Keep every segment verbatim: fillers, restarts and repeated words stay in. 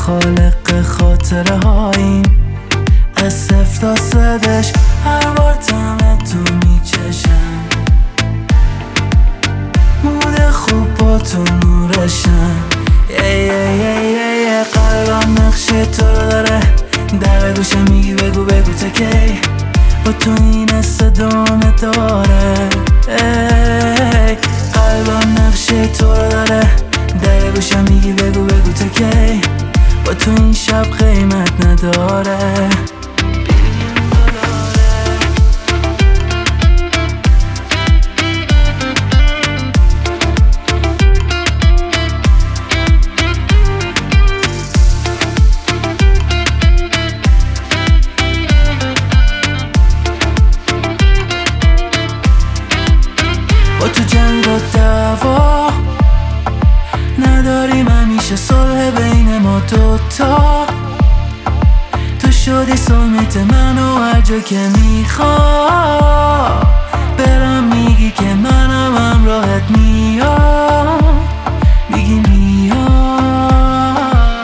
خالق خاطره هاییم، از صفر تا صدش هر بار طعم تو میچشم، مود خوب با تو نورشم. یه یه یه یه یه قلبم نقشه تو رو داره، در گوشم میگی بگو بگو تا کی، با تو این صدامه داره. ای قلبم نقشه تو رو داره، در گوشم میگی بگو بگو تا کی، با تو این شب قیمت نداره. با تو جنگ و دعوا نداریم، همیشه صلح بین ما دوتا. تو شدی سلمیت منو هر جا که میخوام برم، میگی که منم همراهت میام، میگی میام.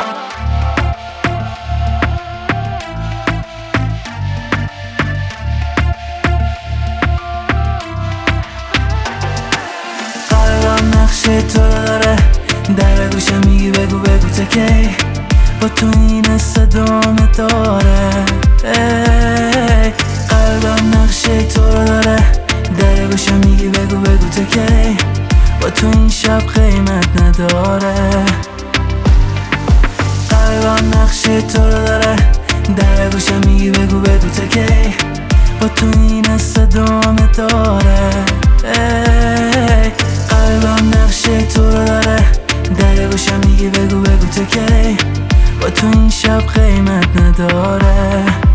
قلبم نقشه تو رو داره، در گوشم میگی بگو بگو تا کی، با تو این صدامه داره. ای قلبم نقشه تو رو داره، در گوشم میگی بگو بگو تا کی، با تو این شب قیمت نداره. قلبم نقشه تو رو داره، در گوشم میگی بگو بگو تا کی، با تو این صدامه داره. ای قلبم نقشه تو رو داره، در گوشم میگی بگو بگو تا کی، با تو این شب قیمت نداره.